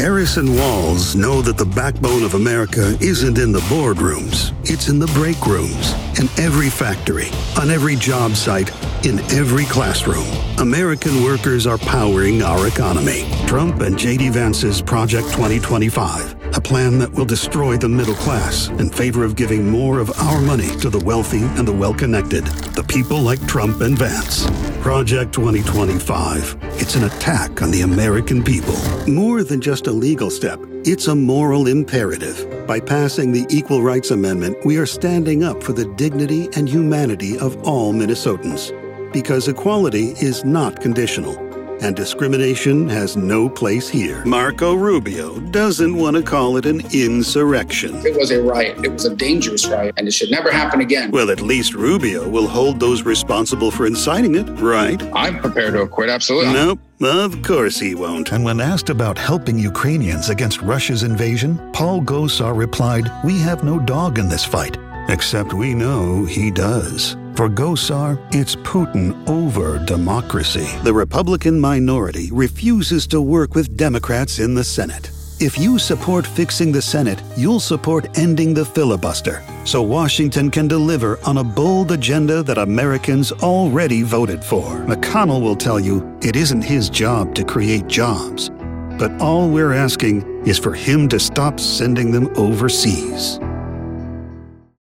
Harris and Walls know that the backbone of America isn't in the boardrooms. It's in the break rooms, in every factory, on every job site, in every classroom. American workers are powering our economy. Trump and J.D. Vance's Project 2025, a plan that will destroy the middle class in favor of giving more of our money to the wealthy and the well-connected, the people like Trump and Vance. Project 2025. It's an attack on the American people. More than just a legal step, it's a moral imperative. By passing the Equal Rights Amendment, we are standing up for the dignity and humanity of all Minnesotans. Because equality is not conditional, and discrimination has no place here. Marco Rubio doesn't want to call it an insurrection. It was a riot. It was a dangerous riot, and it should never happen again. Well, at least Rubio will hold those responsible for inciting it, right? I'm prepared to acquit, absolutely. Nope, of course he won't. And when asked about helping Ukrainians against Russia's invasion, Paul Gosar replied, "We have no dog in this fight." Except we know he does. For Gosar, it's Putin over democracy. The Republican minority refuses to work with Democrats in the Senate. If you support fixing the Senate, you'll support ending the filibuster, so Washington can deliver on a bold agenda that Americans already voted for. McConnell will tell you it isn't his job to create jobs, but all we're asking is for him to stop sending them overseas.